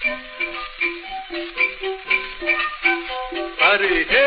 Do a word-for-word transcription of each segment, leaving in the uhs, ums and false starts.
अरे हे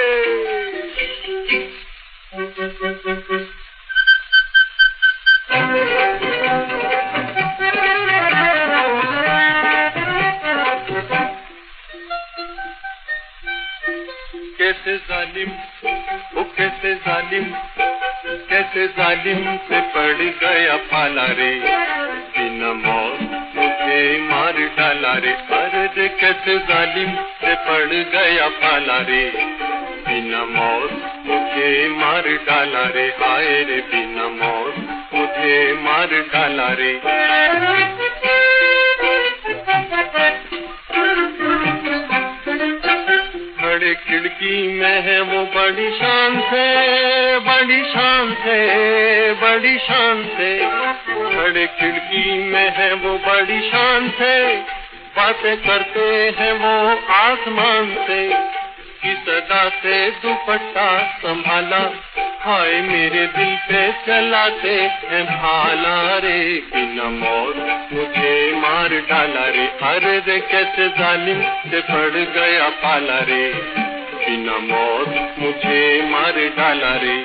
कैसे जालिम, वो कैसे जालिम, कैसे जालिम से पड़ गया पाला रे, बिना मौत मुझे मार डाला रे। अरे कैसे जालिम से पड़ गया पाला रे, बिना मौत मुझे मार डाला रे। हाय रे बिना मौत मुझे मार डाला रे। खड़े खिड़की में है वो बड़ी शान से, बड़ी शान से, बड़ी शान से। खड़े खिड़की में है वो बड़ी शान से, बातें करते हैं वो आसमान से। किस अदा से दुपट्टा संभाला, हाय मेरे दिल पे चलाते हैं भाला रे, बिना मौत मुझे मार डाला रे। अरे रे कैसे जालिम से पड़ गया पाला रे, बिना मौत मुझे मार डाला रे।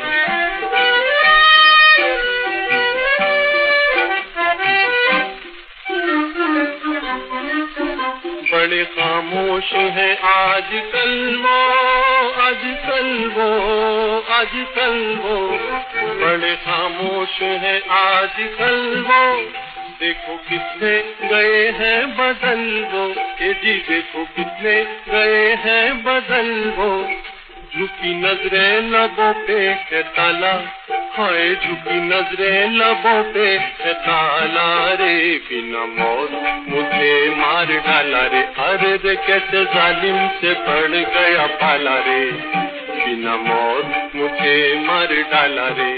बड़े खामोश है आजकल वो, आजकल वो, आजकल वो। बड़े खामोश है आजकल वो, देखो कितने गए हैं बदल वो। ये जी देखो कितने गए हैं बदल वो। झुकी नजरें लबों पे है ताला, हाय झुकी नजरें लबों पे है ताला रे, बिना मौत मुझे मार डाला रे। अरे रे कैसे जालिम से पड़ गया पाला रे, बिना मौत मुझे मार डाला रे।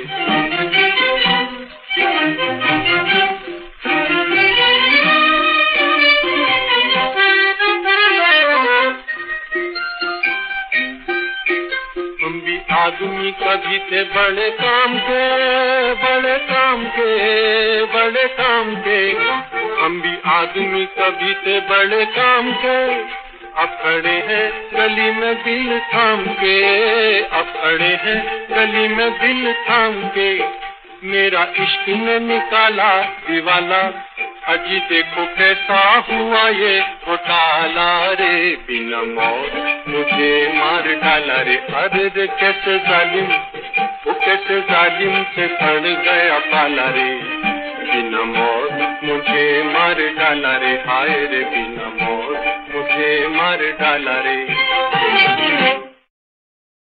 आदमी कभी थे बड़े काम के, बड़े काम के, बड़े काम के। हम भी आदमी कभी थे बड़े काम के, अब खड़े हैं गली में दिल थाम के, अब खड़े हैं गली में दिल थाम के। मेरा इश्क ने निकाला दीवाला, अजी देखो कैसा हुआ ये घोटाला रे, बिना मौत मुझे मार डाला रे। अरे रे कैसे जालिम, वो कैसे जालिम से पड़ गया पाला रे, बिना मौत मुझे मार डाला रे। हाय रे बिना मौत मुझे मार डाला रे।